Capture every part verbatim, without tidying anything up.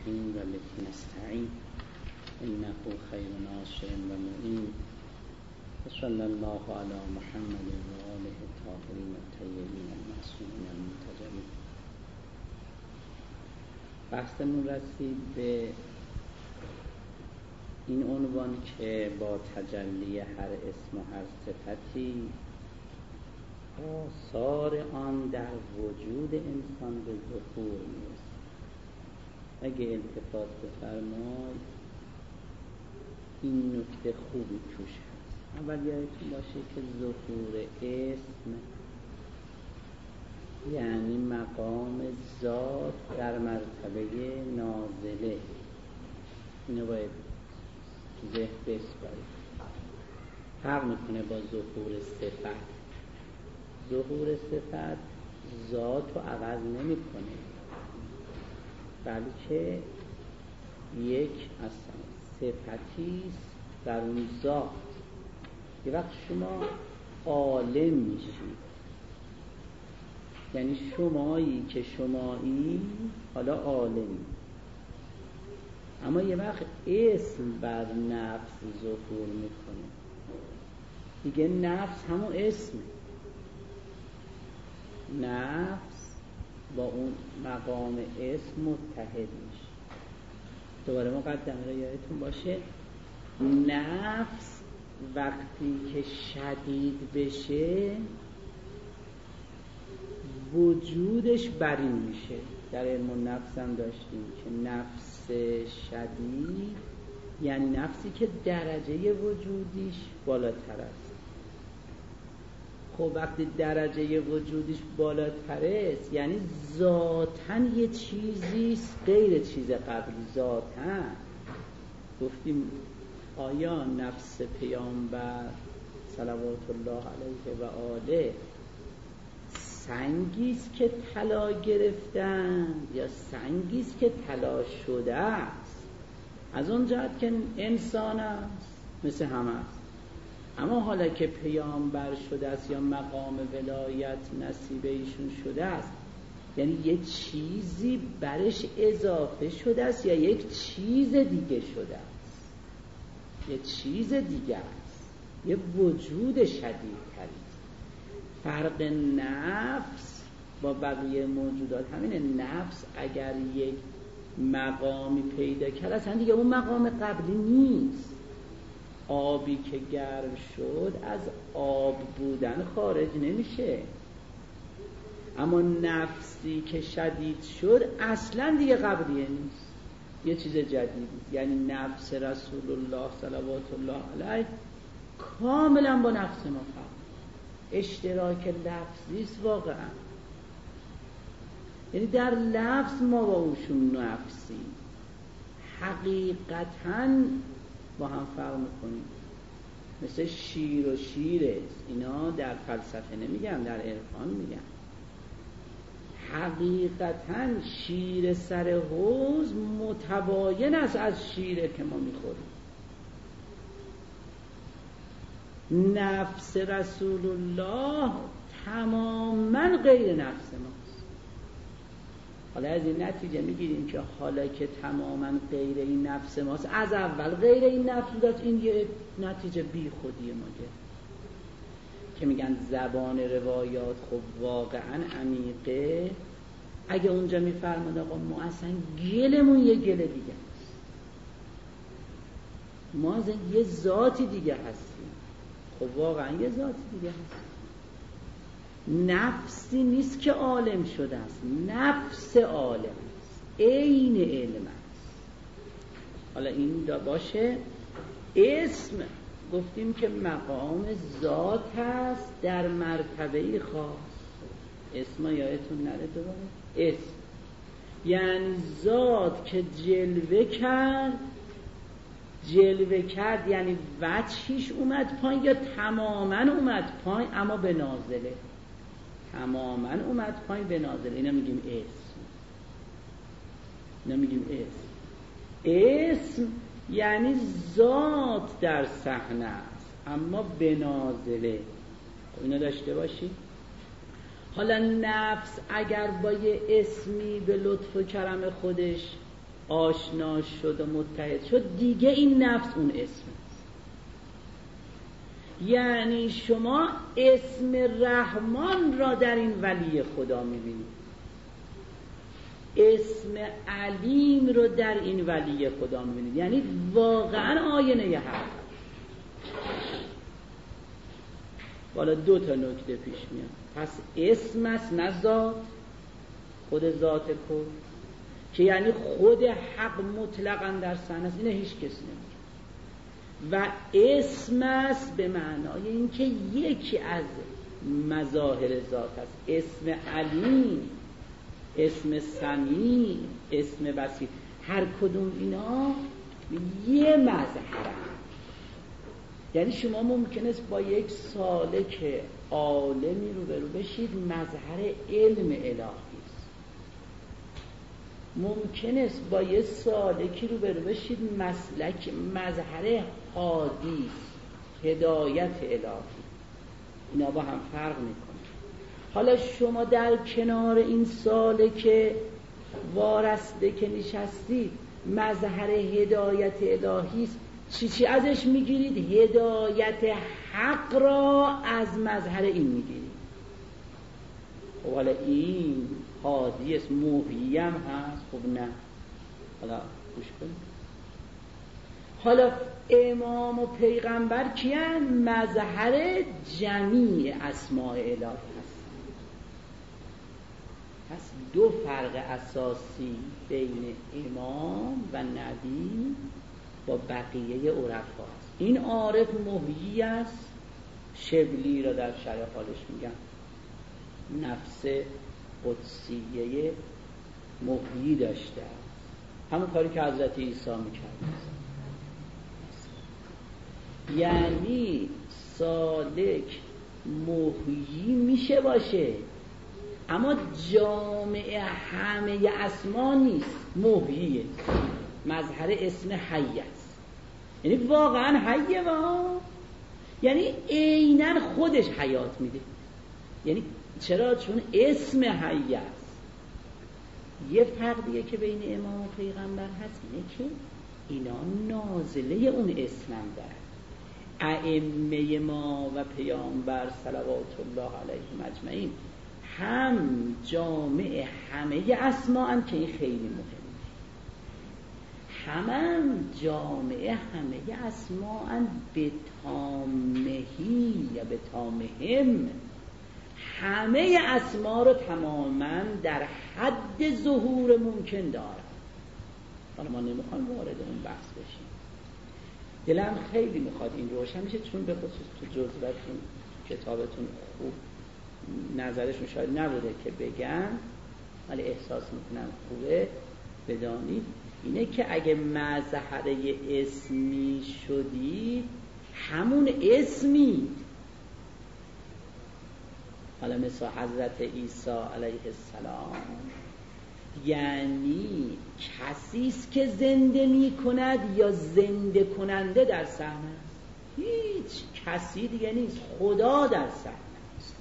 الرحیم و بک نستعین انه خیر ناصر و معین و صلی الله علی محمد و آله الطاهرین الطیبین المعصومین المنتجبین. بحثمون رسید به این عنوان که با تجلی هر اسم و هر صفتی آثار آن در وجود انسان به ظهور میرسه. اگه التفات بفرمایید این نکته خوبی توش هست. اول یادتون باشه که ظهور اسم یعنی مقام ذات در مرتبه نازله. اینو باید ذهن بسپارید. فرق میکنه با ظهور صفت. ظهور صفت ذات رو عوض نمی کنه، بلکه یک اصلا صفتیست در اون ذات. یه وقت شما عالم میشید، یعنی شمایی که شمایی حالا عالمی. اما یه وقت اسم بر نفس ظهور میکنه، دیگه نفس همون اسمه. نفس با اون مقام اسم متحد میشه. دوباره مقدمه رو یادتون باشه، نفس وقتی که شدید بشه وجودش برین میشه. در علم النفس هم داشتیم که نفس شدید یعنی نفسی که درجه وجودیش بالاتر است. خب وقتی درجه وجودیش بالاتر است یعنی ذاتاً یه چیزیست غیر چیز قبلی. ذاتاً گفتیم آیا نفس پیامبر صلوات الله علیه و آله سنگیست که طلا گرفتن یا سنگیست که طلا شده است؟ از اون جهت که انسان است مثل همه است، اما حالا که پیامبر شده است یا مقام ولایت نصیب ایشون شده است یعنی یک چیزی برش اضافه شده است یا یک چیز دیگه شده است. یک چیز دیگه است، یک وجود شدیدتری. فرق نفس با بقیه موجودات همینه. نفس اگر یک مقامی پیدا کرد اصلا دیگه اون مقام قبلی نیست. آبی که گرم شد از آب بودن خارج نمیشه، اما نفسی که شدید شد اصلا دیگه قبلیه نیست، یه چیز جدیدی. یعنی نفس رسول الله صلوات الله علیه کاملا با نفس ما فرق، اشتراک لفظیست واقعا. یعنی در لفظ ما با اوشون نفسی، حقیقتاً با هم فرق میکنیم. مثل شیر و شیره، اینا در فلسفه نمیگم، در عرفان میگم. حقیقتاً شیر سر حوض متباین است از شیره که ما میخوریم. نفس رسول الله تماماً غیر نفس ماست. حالا از این نتیجه میگیریم که حالا که تماماً غیر این نفس ماست، از اول غیر این نفس بودت. این یه نتیجه بی خودی ما که میگن زبان روایات خب واقعاً عمیقه. اگه اونجا میفرماد آقا ما اصلا گلمون یه گل دیگه هست، ما اصلا یه ذاتی دیگه هستیم. خب واقعاً یه ذاتی دیگه هست. نفسی نیست که عالم شده است، نفس عالم است، عین علم است. حالا این دا باشه. اسم گفتیم که مقام ذات است در مرتبه خاص. اسم یادتون نره دوباره. اسم یعنی ذات که جلوه کرد، جلوه کرد یعنی وجهش اومد پایین یا تماماً اومد پایین اما به نازله. تماماً اومد پایین به نازله. اینا میگیم اسم. اینا میگیم اسم. اسم یعنی ذات در صحنه است اما به نازله. اینا داشته باشی. حالا نفس اگر با یه اسمی به لطف و کرم خودش آشنا شد و متحد شد، دیگه این نفس اون اسم است. یعنی شما اسم رحمان را در این ولی خدا میبینید، اسم علیم رو در این ولی خدا میبینید، یعنی واقعا آینه حق. بالا دو تا نکته پیش میاد. پس اسم است نه ذات، خود ذات کن، که یعنی خود حق مطلقاً در صحنه است، اینه هیچ کس نمیگه. و اسم است به معنای اینکه یکی از مظاهر ذات است. اسم علیم، اسم سمیع، اسم بصیر، هر کدوم اینا یه مظهر است. یعنی شما ممکن است با یک سالک عالمی روبرو بشید، مظهر علم الهی است. ممکن است با یک سالکی روبرو بشید، مسلک مظهر هادی است، هدایت الهی. اینا با هم فرق میکنه. حالا شما در کنار این سالک وارسته که نشستید، مظهر هدایت الهی است، چی چی ازش میگیرید؟ هدایت حق را از مظهر این میگیرید. خب حالا این هادی است، محیی هم هست. خب نه، حالا گوش کنید. حالا امام و پیغمبر کیان؟ مظهر جمیع اسماء الهی هست. پس دو فرق اساسی بین امام و نبی با بقیه عرفا است. این عارف محیی است، شبلی را در شرح حالش میگن، نفس قدسیه محیی داشته است، همون کاری که حضرت عیسی میکرد. یعنی سالک محیی میشه باشه، اما جامع همه اسما نیست، محییه، مظهر اسم حی است. یعنی واقعا حیه، با یعنی عیناً خودش حیات میده. یعنی چرا؟ چون اسم حی است. یه فرق دیگه که بین امام و پیغمبر هست اینه که اینا نازله اون اسمم دارن. ائمه ما و پیامبر صلوات الله علیهم اجمعین هم جامع همه اسما هم، که این خیلی مهمه، هم, هم جامع همه اسما هم به تامهی یا به تامهم، همه اسما رو تماما در حد ظهور ممکن دارن. حالا ما نمیخوایم وارد اون بحث بشیم، دلم خیلی میخواد این روشن میشه، چون به خصوص تو جزوتون کتابتون خوب نظرشون شاید نبوده که بگن، ولی احساس میکنم خوبه بدانید اینه که اگه مظهره اسمی شدید، همون اسمی. حالا مثل حضرت عیسی علیه السلام، یعنی کسی است که زنده می کند یا زنده کننده در صحنه است، هیچ کسی دیگه نیست، خدا در صحنه است.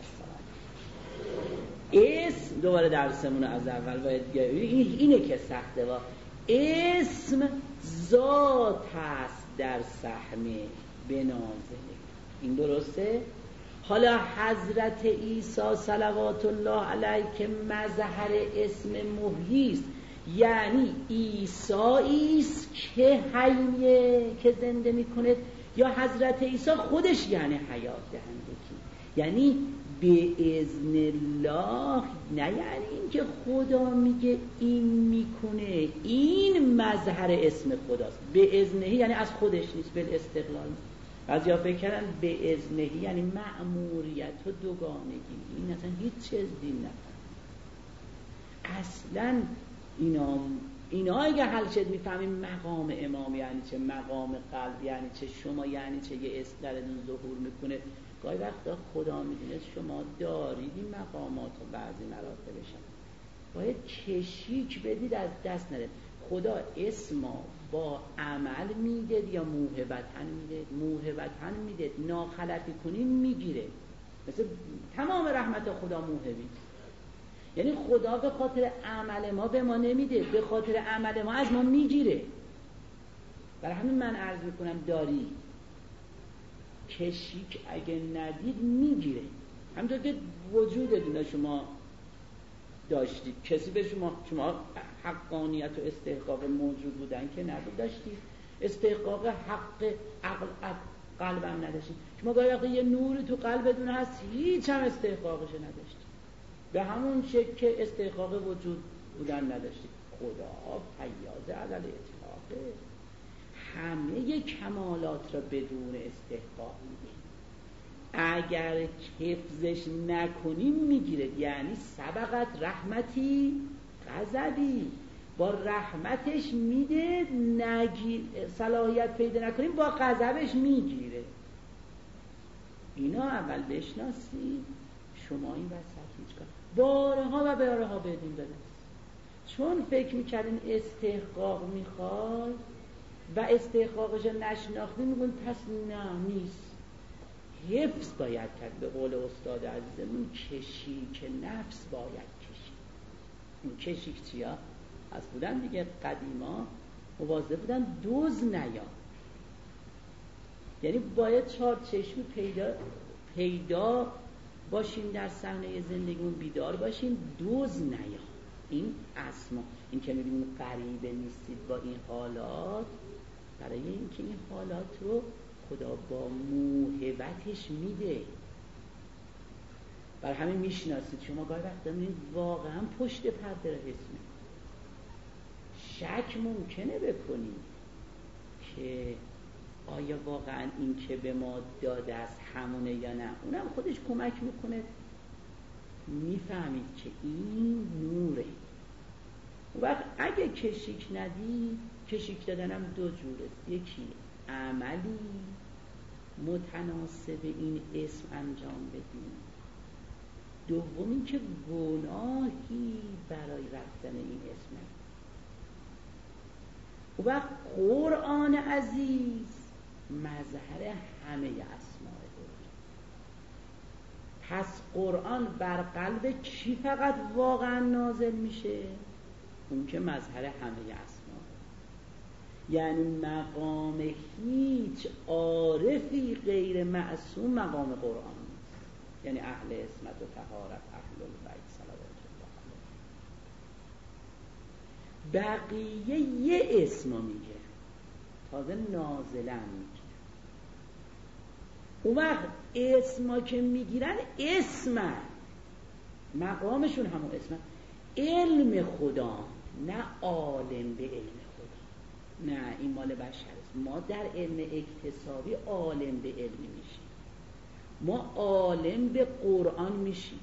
اسم دوباره درسمون از اول باید این اینه که سخته، با اسم ذات است در صحنه بنازله، این درسته؟ حالا حضرت عیسی صلوات الله علیه که مظهر اسم محیی است، یعنی عیسی است که حیه که زنده میکنه، یا حضرت عیسی خودش یعنی حیات دهنده، یعنی به اذن الله، نه یعنی این که خدا میگه این میکنه، این مظهر اسم خداست. به اذنه یعنی از خودش نیست، به استقلال. بعضیا فکر کردن به اذنه یعنی مأموریت و دوگانگی، این اصلا هیچ چیز دین نفهم. اصلا اینا اینا اگه حل شد میفهمیم مقام امام یعنی چه، مقام قلب یعنی چه، شما یعنی چه، یه اسم در اون ظهور میکنه. گاهی وقتا خدا میدونه شما دارید این مقامات و بعضی مراتبشن، باید کشیک بدید از دست نده. خدا اسما با عمل میده یا موهبتن میده؟ موهبتن میده، ناخلفی کنین میگیره. مثل تمام رحمت خدا موهبی. یعنی خدا به خاطر عمل ما به ما نمیده، به خاطر عمل ما از ما میگیره. برای همین من عرض میکنم داری کشیک اگه ندید میگیره. همونطور که وجودتون شما داشتید، کسی به شما شما حقانیت و استحقاق موجود بودن که نبود داشتید، استحقاق حق عقل قلبم نداشتید. شما گاهی وقتا یه نوری تو قلبتون هست هیچ هم استحقاقش نداشتید، به همون شکل که استحقاق وجود بودن نداشتید. خدا فیاض علی الاطلاق، همه کمالات را بدون استحقاق میده. اگر حفظش نکنیم میگیره. یعنی سبقت رحمتی غضبی، با رحمتش میده، نگیر صلاحیت پیدا نکنیم با غضبش میگیره. اینا اول بشناسی. شما این وسط هیچ کار بارها و بارها بدین بدن، چون فکر میکردین استحقاق میخواد و استحقاقش نشناختین میگون پس نه نیست. حفظ باید کرد. به قول استاد عزیزمون کشیک نفس باید کشید. این کشیک چیا؟ از بودن دیگه قدیما مواظب بودن دوز نیا، یعنی باید چهار چشمی پیدا پیدا باشیم در صحنه زندگیمون، بیدار باشیم، دوز نیا. این اسما، این که میبینیم غریبه نیستید با این حالات، برای اینکه این حالات رو خدا با موهبتش میده. برای همین میشناسید. شما گاهی وقتا میبینید واقعا پشت پرده رو حس میکنید. شک ممکنه بکنید که آیا واقعا این که به ما داده است همونه یا نه. اونم خودش کمک میکنه میفهمید که این نوره. و وقت اگه کشیک ندید، کشیک دادنم دو جوره، یکی عملی متناسب این اسم انجام بدیم، دومی که گناهی برای رفتن این اسم. و وقت قرآن عزیز مظهر همه اسماء بود. پس قرآن بر قلب کی فقط واقعا نازل میشه؟ اون که مظهر همه اسماء. یعنی مقام هیچ عارفی غیر معصوم مقام قرآن نیست. یعنی اهل عصمت و طهارت، اهل البیت صلوات الله علیه. بقیه یه اسم میگه، تازه نازلن میگه. اون وقت اسما که میگیرن اسمن، مقامشون همون اسمن، علم خدا، نه عالم به علم خدا. نه، این مال بشر است. ما در علم اکتسابی عالم به علم میشیم، ما عالم به قرآن میشیم.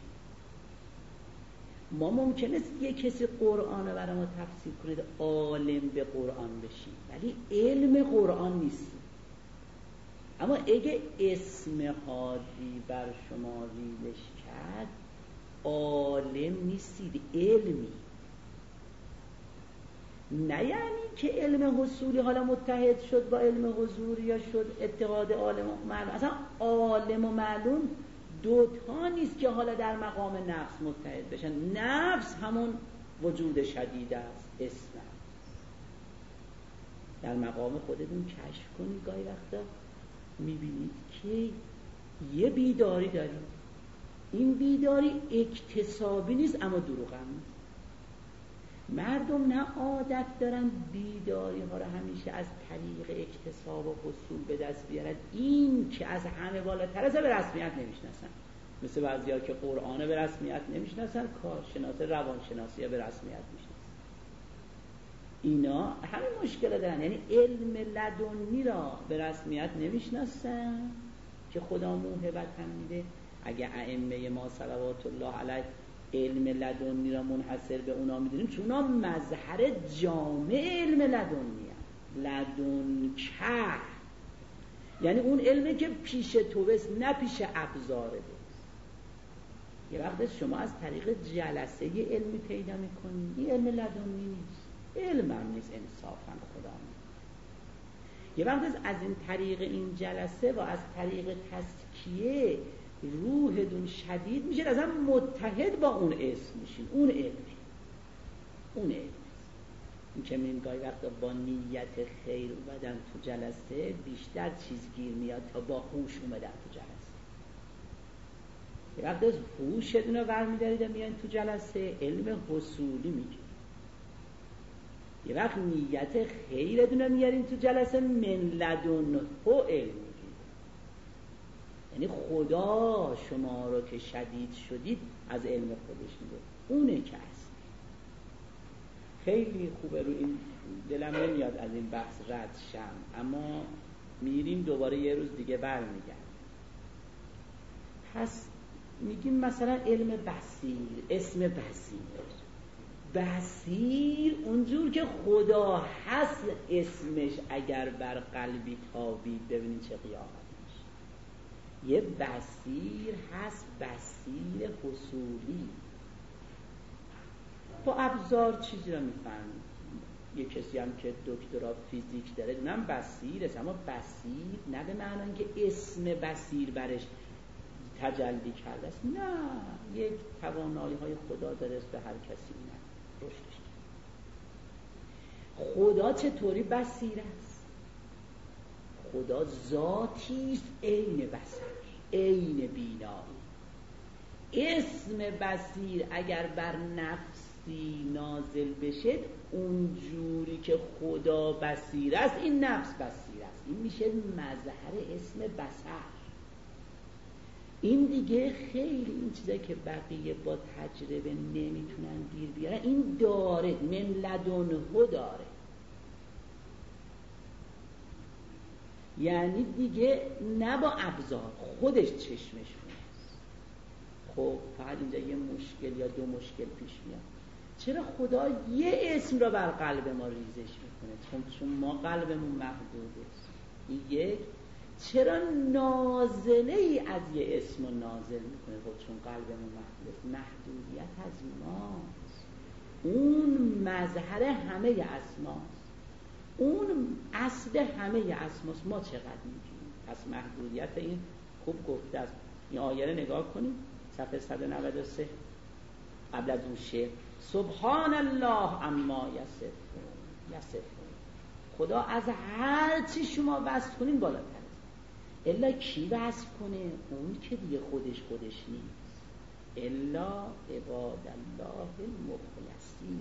ما ممکن است یک کسی قرآن رو برای ما تفسیر کنه عالم به قرآن بشیم، ولی علم قرآن نیستیم. اما اگه اسم هادی بر شما ریزش کرد، عالم نیستید، علمی. نه یعنی که علم حصولی حالا متحد شد با علم حضوری یا شد اتحاد عالم و معلوم. اصلا عالم و معلوم دوتا نیست که حالا در مقام نفس متحد بشن. نفس همون وجود شدید است، اسم. در مقام خودتون کشف کنید. گاهی وقتا میبینید که یه بیداری دارید، این بیداری اکتسابی نیست اما دروغ هم نیست. مردم نه عادت دارن بیداری ها رو همیشه از طریق اکتساب و حصول به دست بیارن، این که از همه بالاتر از به رسمیت نمیشناسن. مثل بعضیا که قرآن به رسمیت نمیشناسن، کارشناس روانشناسی به رسمیت میشناسن. اینا همین مشکل دارن، یعنی علم لدنی را به رسمیت نمیشناسن که خدا موهبت هم میده. اگه ائمه ما صلوات الله علیه علم لدنی را منحصر به اونا میدونیم، چون اونا مظهر جامع علم لدنی هست. لدن که یعنی اون علمی که پیش تو بست، نه پیش ابزاره بست. یه وقت شما از طریق جلسه یه علمی پیدا میکنید، این علم لدنی نیست، علم هم نیست انصافا خدا میده. یه وقت از این طریق این جلسه و از طریق تزکیه روحتون شدید میشه، اصلا متحد با اون اسم میشین. اون علمه، اون علم. این که میگن گاهی وقتا با نیت خیر اومدن تو جلسه بیشتر چیز گیر میاد تا با هوش اومدن تو جلسه. یه وقت از هوشتون رو برمیدارید و میان تو جلسه علم حصولی میگید. یه وقت نیت خیرتون رو میارین تو جلسه من لدن هو علم میگید. یعنی خدا شما رو که شدید شدید از علم خودش میده، اونه که هست. خیلی خوبه، رو این دلم نمیاد از این بحث رد شم، اما میریم دوباره یه روز دیگه برمیگردیم. پس میگیم مثلا علم بصیر، اسم بصیر بصیر اونجور که خدا هست اسمش اگر بر قلبی تابید ببینید چه قیامت میشه. یه بصیر هست، بصیر حصولی، با ابزار چیزی رو میفهمید. یه کسی هم که دکترا فیزیک داره اونم بصیر است، اما بصیر نه به معنی که اسم بصیر برش تجلی کرده است، نه، یک توانایی های خدا داره است به هر کسی، نه رشدش. خدا چطوری بصیر است؟ خدا ذاتی است عین بصر، عین بینایی. اسم بصیر اگر بر نفسی نازل بشه اونجوری که خدا بصیر است این نفس بصیر است، این میشه مظهر اسم بصر. این دیگه خیلی این چیزایی که بقیه با تجربه نمیتونن گیر بیارن این داره، من لدنه داره. یعنی دیگه نه با ابزار، خودش چشمش است. خب فقط اینجا یه مشکل یا دو مشکل پیش میاد. چرا خدا یه اسم را بر قلب ما ریزش میکنه؟ چون چون ما قلبمون محدوده. یک، چرا نازله ای از یه اسم رو نازل میکنه؟ خب چون قلبمون محدوده. محدودیت از ماست، اون مظهر همه اسماست، اون اصل همه اسماست. ما چقدر میگیم؟ پس محدودیت این خوب گفته است. این آیه رو نگاه کنیم صفحه صد و نود و سه قبل از اون شعر سبحان الله اما یصفون. یصفون خدا از هر چی شما وصف کنین بالاتر است. الا کی وصف کنه؟ اون که دیگه خودش خودش نیست. الا عباد الله المخلصین.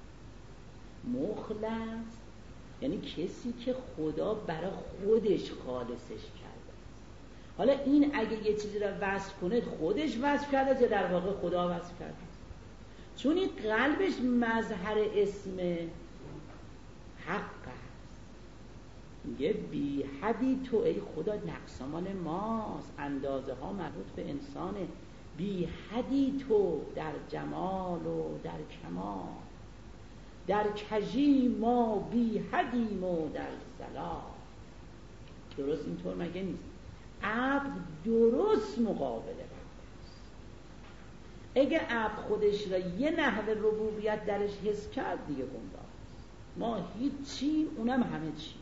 مخلص یعنی کسی که خدا برای خودش خالصش کرده. حالا این اگه یه چیزی رو وصف کنه خودش وصف کرده یا در واقع خدا وصف کرده؟ چون این قلبش مظهر اسم حق است. میگه بی حدی تو ای خدا، نقصمان ماست، اندازه ها مربوط به انسانه. بی حدی تو در جمال و در کمال، در کجی ما بی حدیم و در زلال. درست اینطور مگه نیست؟ عبد درست مقابل رب است. اگه عبد خودش را یه نحو ربوبیت درش حس کرد دیگه گمراه است. ما هیچی اونم همه چی.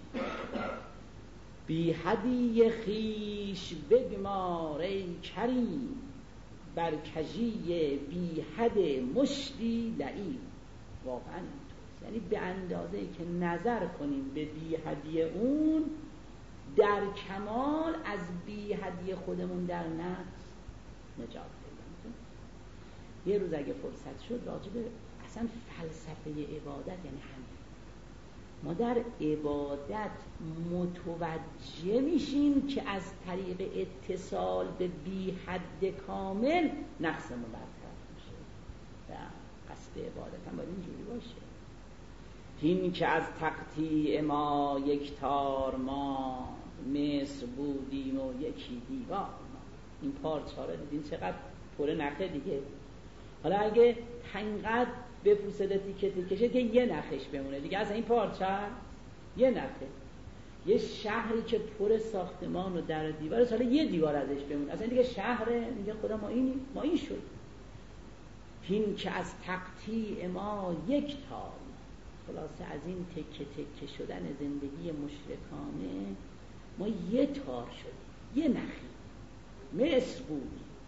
بی حدی خیش بگمار ای کریم، بر کجی بی حد مشتی لعیم. واقعا یعنی به اندازه که نظر کنیم به بی حدی اون، در کمال از بی حدی خودمون در نفس نجات پیدا می‌کنیم. یه روز اگه فرصت شد راجع به اصلا فلسفه عبادت یعنی همین. ما در عبادت متوجه میشیم که از طریق اتصال به بی حد کامل نقصمون برطرف میشه. و قصد عبادت هم باید اینجوری باشه. این که از تقطیع ما یک تار ما، مصر بودیم و یکی دیوار ما. این پارچه ها رو دیدین چقدر پر نخه دیگه. حالا اگه اینقدر بپوسده تیکه تیکشه که یه نخش بمونه دیگه، از این پارچه یه نخه. یه شهری که پر ساختمان و در دیوار، حالا یه دیوار ازش بمونه اصلا دیگه شهره. میگه خدا ما این ما این شد. این که از تقطیع ما یک تار، خلاصه از این تکه تکه شدن زندگی مشرکانه ما یه تار شدیم، یه نخی. مصر بودیم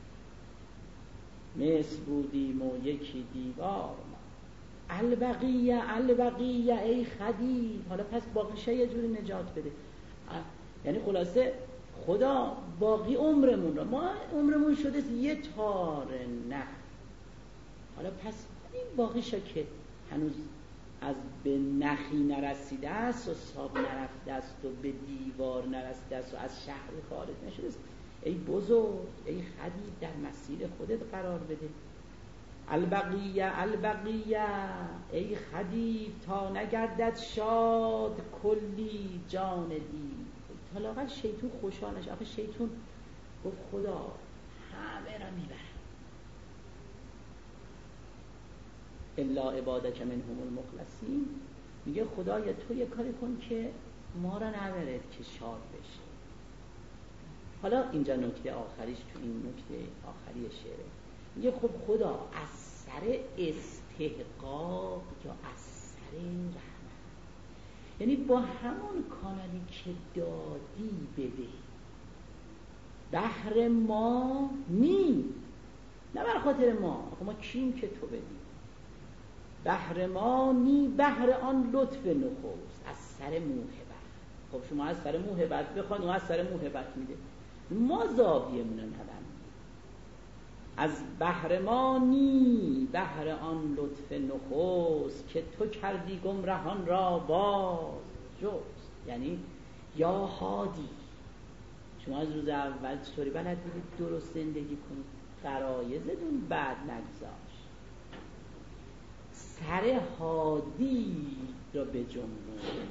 مثل بودیم و یکی دیوار ما. البقیه البقیه ای خدیو. حالا پس باقیشه یه جوری نجات بده. یعنی خلاصه خدا باقی عمرمون رو، ما عمرمون شده یه تار نه، حالا پس این باقیشه که هنوز از به نخی نرسیده است و صاب نرفته است و به دیوار نرسیده است و از شهر خارج نشده است، ای بزرگ ای خدیو در مسیر خودت قرار بده. البقیه البقیه ای خدیو تا نگردد شاد کلی جان دی. تا لااقل شیطون خوشحالش. آخه شیطون گفت خدا همه را میبره الا عبادک منهم المخلصین. میگه خدایا تو یه کاری کن که ما را نبره که شاد بشه. حالا اینجا نکته آخریش، تو این نکته آخری شعره میگه خب خدا از سر استحقاق یا از سر رحمت، یعنی با همون کانالی که دادی بده، بهر ما نی، نه بر خاطر ما، ما کیم که تو بدی، بهر ما نی بهر آن لطف نخست از سر موهبت. خب شما از سر موهبت بخواد، اون از سر موهبت میده، ما زاویه مونه ندن. از بهر ما نی بهر آن لطف نخست که تو کردی گمرهان را باز جست. یعنی یا هادی، شما از روز اول چطوری بلد بودید درست زندگی کنید، غرایزتون بعد نگذاشت، سر هادی را به جنبون.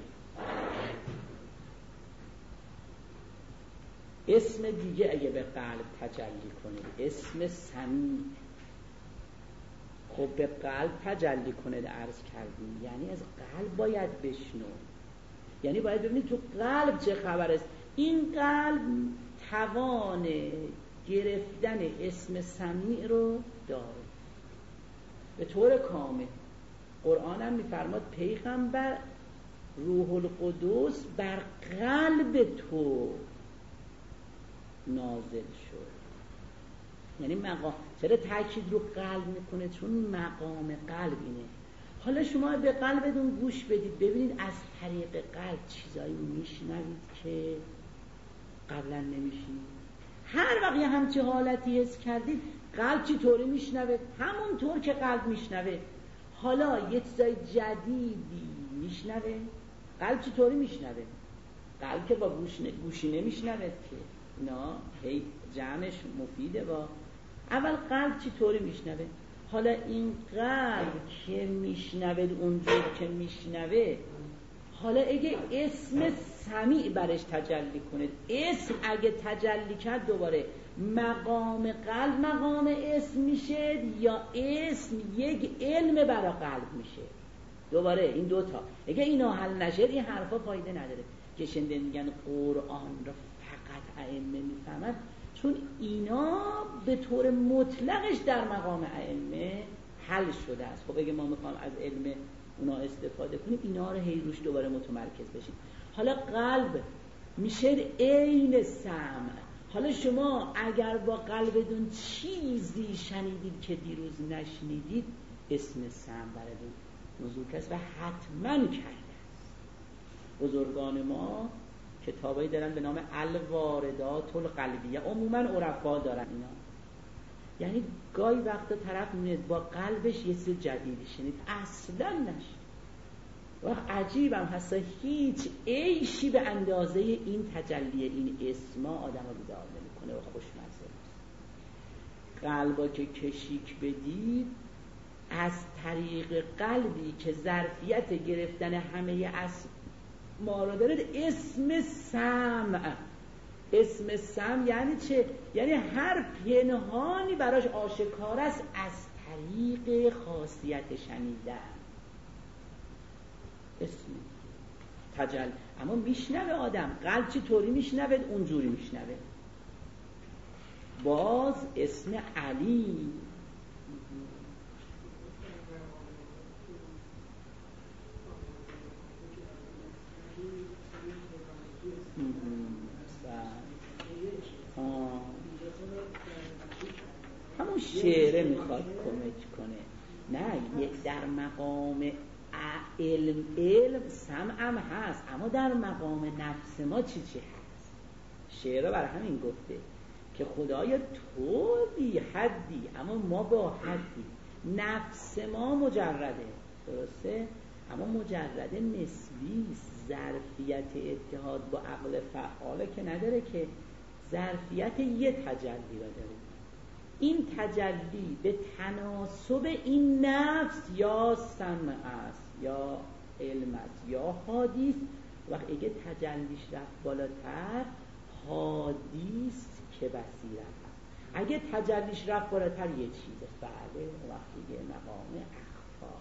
اسم دیگه اگه به قلب تجلی کنه اسم سمیع. خب به قلب تجلی کنه عرض کردیم، یعنی از قلب باید بشنو، یعنی باید ببینید تو قلب چه خبر است. این قلب توان گرفتن اسم سمیع رو داره به طور کامل. قرآن هم میفرماد پیغمبر روح القدس بر قلب تو نازل شد. یعنی مقام، چرا تاکید رو قلب میکنه؟ چون مقام قلب اینه. حالا شما به قلبتون گوش بدید ببینید از طریق قلب چیزایی میشنوید که قبلا نمیشنید. هر وقت همچه حالتی حس کردید قلب چی طوری میشنوه؟ همون طور که قلب میشنوه. حالا یه چیزای جدیدی میشنوه، قلب چی طوری میشنوه؟ قلب که با گوش گوشی نمیشنوه که، اینا هی جمعش مفیده. با اول قلب چی طوری میشنوه؟ حالا این قلب که میشنوه اونجور که میشنوه، حالا اگه اسم سمیع برش تجلی کنه، اسم اگه تجلی کرد دوباره مقام قلب مقام اسم میشه یا اسم یک علم برای قلب میشه. دوباره این دوتا اگه اینا حل نشه این حرفا فایده نداره. که شنده میگن قرآن رو فقط ائمه میفهمن، چون اینا به طور مطلقش در مقام ائمه حل شده است. خب اگه ما میخوام از علم اونا استفاده کنیم اینا رو هی روش دوباره متمرکز بشیم. حالا قلب میشه عین سمع. حالا شما اگر با قلبتون چیزی شنیدید که دیروز نشنیدید، اسم سمع براتون نزول است و حتما کرده است. بزرگان ما کتابایی دارن به نام الواردات القلبیه، عموما عرفا دارن اینا. یعنی گاهی وقتا طرف میاد با قلبش یه چیز جدیدی شنید اصلا نشد، وقت عجیبم هست هیچ عیشی به اندازه این تجلی این اسما آدم رو بیدار نمیکنه و خوشمزه است. قلبا که کشیک بدید از طریق قلبی که ظرفیت گرفتن همه اسما رو داره، اسم سمع. اسم سمع یعنی چه؟ یعنی هر پنهانی براش آشکار است از طریق خاصیت شنیدن. اسم تجل. اما میشنوه آدم، قلب چی طوری میشنوه؟ اونجوری میشنوه. باز اسم علی همون شعره میخواد کمک کنه. نه، یک در مقام علم علم سمعم هست، اما در مقام نفس ما چی چی هست؟ شعره برای همین گفته که خدایا تو بی حدی اما ما با حدی. نفس ما مجرده، درسته؟ اما مجرد نسبی، ظرفیت اتحاد با عقل فعاله که نداره، که ظرفیت یه تجلی را داره. این تجلی به تناسب این نفس یا سمع است یا علم است یا حادی است. وقتی اگه تجلیش رفت بالاتر، حادی است که بصیرت است. اگه تجلیش رفت بالاتر یه چیزه، بله، وقتی یه مقام اخفا.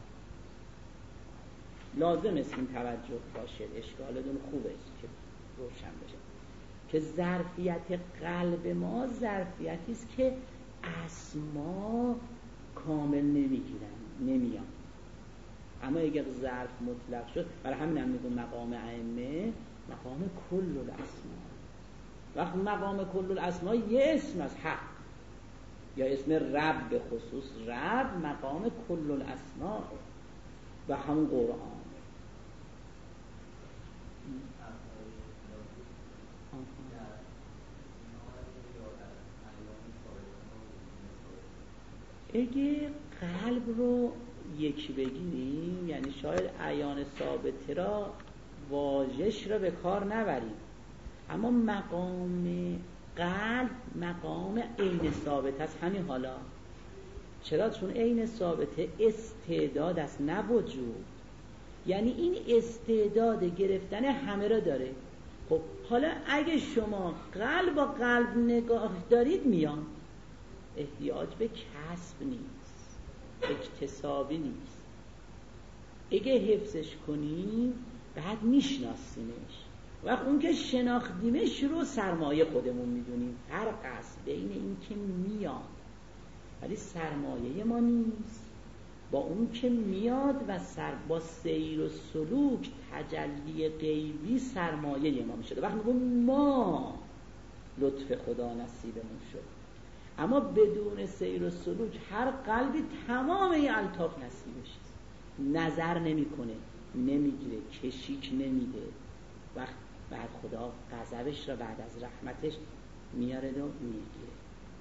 لازم است این توجه باشه، اشکالتون خوبه که روشن بشه که ظرفیت قلب ما ظرفیتی است که اسما کامل نمیگیرن، نمیان. اما اگر ظرف مطلق شد، برای همین هم میگم مقام ائمه مقام کل الاسما. وقت مقام کل الاسما یه اسم از حق یا اسم رب، به خصوص رب مقام کل الاسما و همون قرآن. اگه قلب رو یکی بگیریم، یعنی شاید عیان ثابته را واژش را به کار نبریم، اما مقام قلب مقام عین ثابت است. همین حالا چرا؟ چون عین ثابته استعداد است، نه وجود. یعنی این استعداد گرفتن همه را داره. خب حالا اگه شما قلب با قلب نگاه دارید، میان احتیاج به کسب نیست، اکتسابی نیست. اگه حفظش کنیم بعد میشناسیمش. وقت اون که شناختیمش رو سرمایه خودمون میدونیم. فرق است بین این که میاد ولی سرمایه ما نیست، با اون که میاد و سر با سیر و سلوک تجلی غیبی سرمایه ما میشه. وقتی میگم ما لطف خدا نصیبمون شد، اما بدون سیر و سلوک هر قلبی تمام این الطاف نصیبش است. نظر نمیکنه، نمیگیره، کشیک نمیده. وقت بعد خدا غضبش را بعد از رحمتش میاره و میگیره.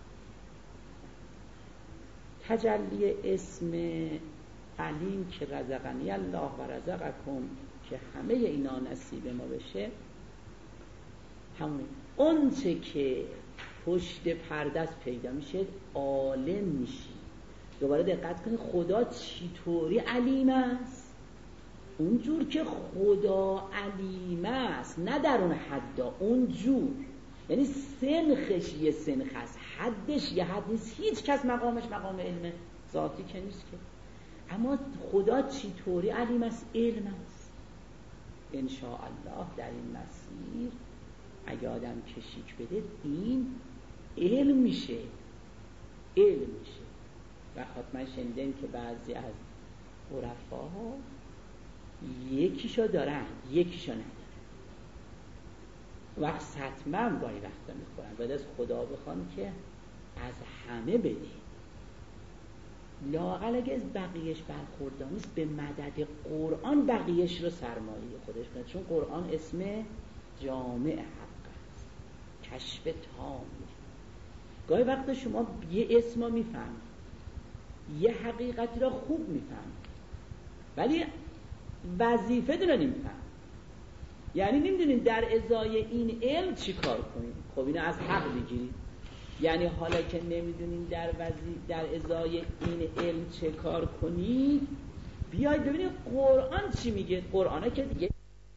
تجلی اسم علیم که رزقنی الله و رزقکم، که همه اینا نصیب ما بشه، همون اون چه که پشت پرده پیدا میشه عالم میشی. دوباره دقت کنید خدا چطوری علیم است؟ اونجور که خدا علیم است، نه در اون حدا، اونجور. یعنی سنخش یه سنخ است، حدش یه حد نیست. هیچ کس مقامش مقام علم ذاتی که نیست که. اما خدا چطوری علیم است؟ علم است. انشاءالله در این مسیر اگه آدم کشیک بده این علم میشه، علم میشه. و حتما شنیدین که بعضی از عرفا یکیشو دارن یکیشو ندارن. وقت ستمه هم گاهی وقتا میخورن، باید از خدا بخوان که از همه بده. لااقل اگه از بقیهش برخوردار نیست، به مدد قرآن بقیهش رو سرمایه خودش کنه. چون قرآن اسم جامع حق است، کشف تامه. گاهی وقتا شما یه اسم رو میفهمید، یه حقیقتی را خوب میفهمید، ولی وظیفه داره نمیفهم. یعنی نمیدونین در ازای این علم چی کار کنید. خب اینو از حق بگیرید. یعنی حالا که نمیدونین در وظیفه در ازای این علم چه کار کنید، بیاید ببینید قرآن چی میگه. قرآنه که دیگه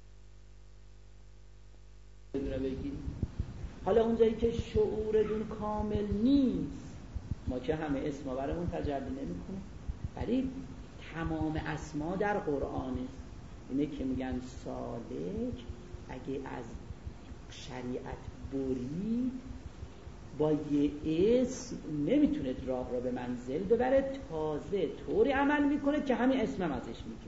بگیرید. حالا اونجایی که شعورتون کامل نیست، ما که همه اسما برامون تجلی نمیکنه، ولی تمام اسما در قرآن است. اینه که میگن سالک اگه از شریعت برید با یه اسم نمیتونه راه را به منزل ببره، تازه طوری عمل میکنه که همین اسم هم ازش میگه.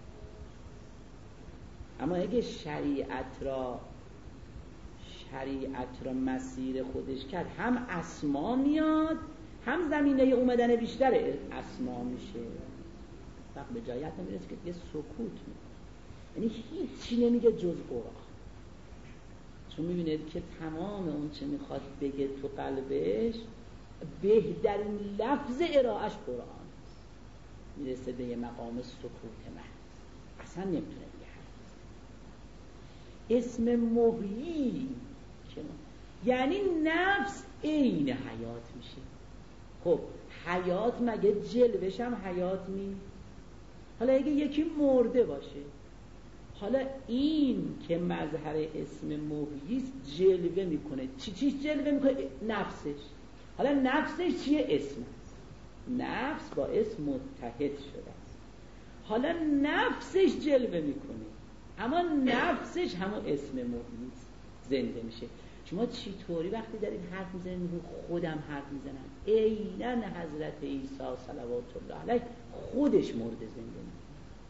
اما اگه شریعت را شریعت را مسیر خودش کرد، هم اسما میاد هم زمینه اومدن بیشتر اسما میشه، وقت به جایت نمیرسه که دیگه سکوت میکنه، یعنی هیچی نمیگه جز قرآن. چون میبینید که تمام اون چه میخواد بگه تو قلبش بهترین لفظ ارائهش قرآن، میرسه به یه مقام سکوت محض، اصلا نمیتونه بگه حرف. اسم محیی که یعنی نفس عین حیات میشه. خب حیات مگه جلوش هم حیات نیست؟ حالا اگه یکی مرده باشه، حالا این که مظهر اسم محییست جلوه میکنه، چی چیش جلوه میکنه؟ نفسش. حالا نفسش چیه؟ اسم. نفس با اسم متحد شده است. حالا نفسش جلوه میکنه، اما نفسش همون اسم محییست، زنده میشه. شما چی طوری وقتی دارید حرف میزنید میگید خودم حرف میزنم، عیناً حضرت عیسی صلوات الله علیه خودش مرده زنده میکنه.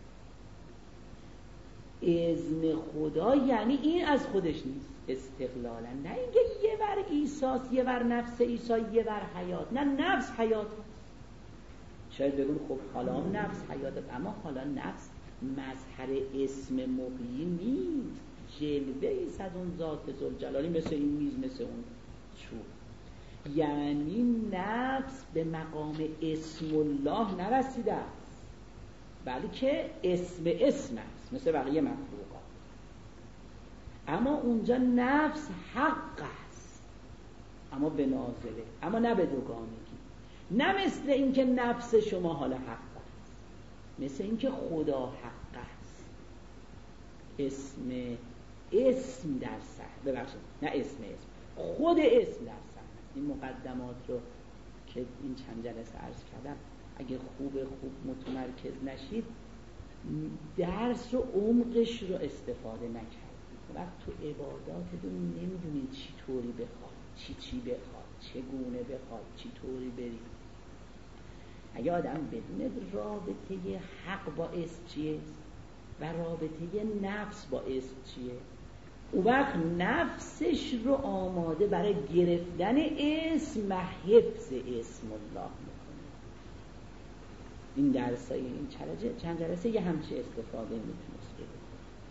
اذن خدا یعنی این از خودش نیست استقلالا، نه اینکه یه ور عیساست یه ور نفس عیسی یه ور حیات، نه نفس حیات هست. شاید بگون خب حالا نفس حیات هست، اما حالا نفس مظهر اسم محیی نیست، جلوه ایست از اون ذات ذوالجلالی، مثل این میز مثل اون چوب. یعنی نفس به مقام اسم الله نرسیده است، بلکه اسم اسم است مثل بقیه مخلوقات. اما اونجا نفس حق است، اما به نازله، اما نه به دوگانگی. نه مثل اینکه نفس شما حالا حق است، مثل اینکه خدا حق است. اسم اسم در صحن، ببخشید نه اسم اسم، خود اسم در صحن. این مقدمات رو که این چند جلسه عرض کردم اگه خوب خوب متمرکز نشید درس رو عمقش رو استفاده نکردید، وقت تو عباداتتون نمیدونید چی طوری بخواد، چی چی بخواد، چگونه بخواد، چی طوری برید. اگه آدم بدونه رابطه حق با اسم چیه و رابطه نفس با اسم چیه، اون وقت نفسش رو آماده برای گرفتن اسم و حفظ اسم الله میکنه. این درسای این چند چند جلسه یه همچی استفاده میتونست بده.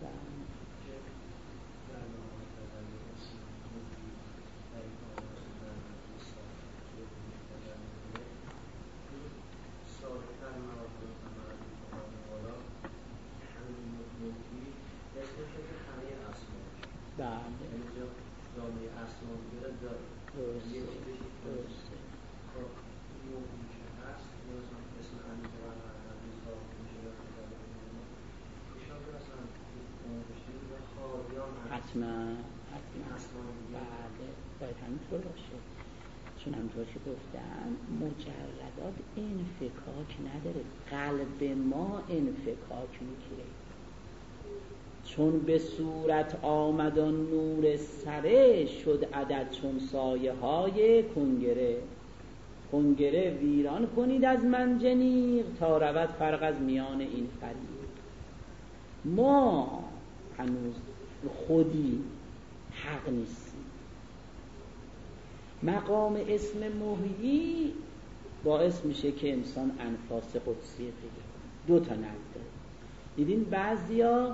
بله اینجا جامعه اسما میگیره داره یه چیزی درسته. خب موضوعی که هست مثلا اسم انجا و نرمی صاحب میشه و خدایی ایشان اصلا نوشتیم و خواهیان حتما حتما بله باید همینطور باشه، چون همینطور که گفتم مجردات انفکاک نداره، قلب ما انفکاک میگیره. چون به صورت آمدان نور سره، شد عدد چون سایه های کنگره. کنگره ویران کنید از منجنیق، تا رود فرق از میان این فریق. ما هنوز خودی حق نیستیم. مقام اسم محیی باعث میشه که انسان انفاس قدسی پیدا کنه. دو تا نقد داره. دیدین بعضیا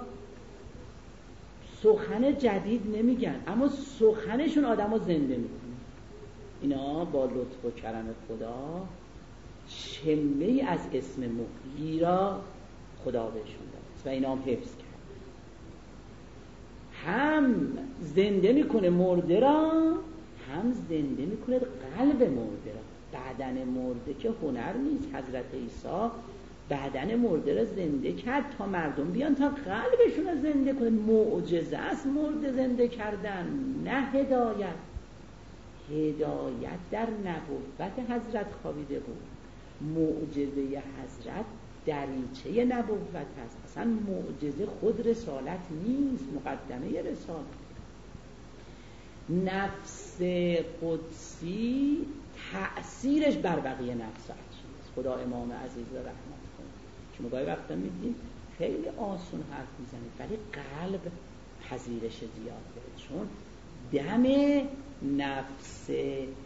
سخن جدید نمیگن اما سخنشون آدمو زنده میکنه. اینا با لطف و کرم خدا شمه‌ای از اسم محیی را خدا بهشون داد و اینا هم حفظ کرد. هم زنده میکنه مرده را، هم زنده میکنه قلب مرده را. بدن مرده که هنر نیست. حضرت عیسی بدن مرده را زنده کرد تا مردم بیان تا قلبشون را زنده کنه. معجزه است مرده زنده کردن، نه هدایت. هدایت در نبوت حضرت خوابیده بود، معجزه حضرت دریچه نبوت هست. اصلا معجزه خود رسالت نیست، مقدمه رسالت. نفس قدسی تأثیرش بر بقیه نفس چیست؟ خدا امام عزیز را رحمت کنه. شما گاهی وقتا میدید خیلی آسون حرف میزنید ولی قلب پذیرش زیاد داره، چون دم نفس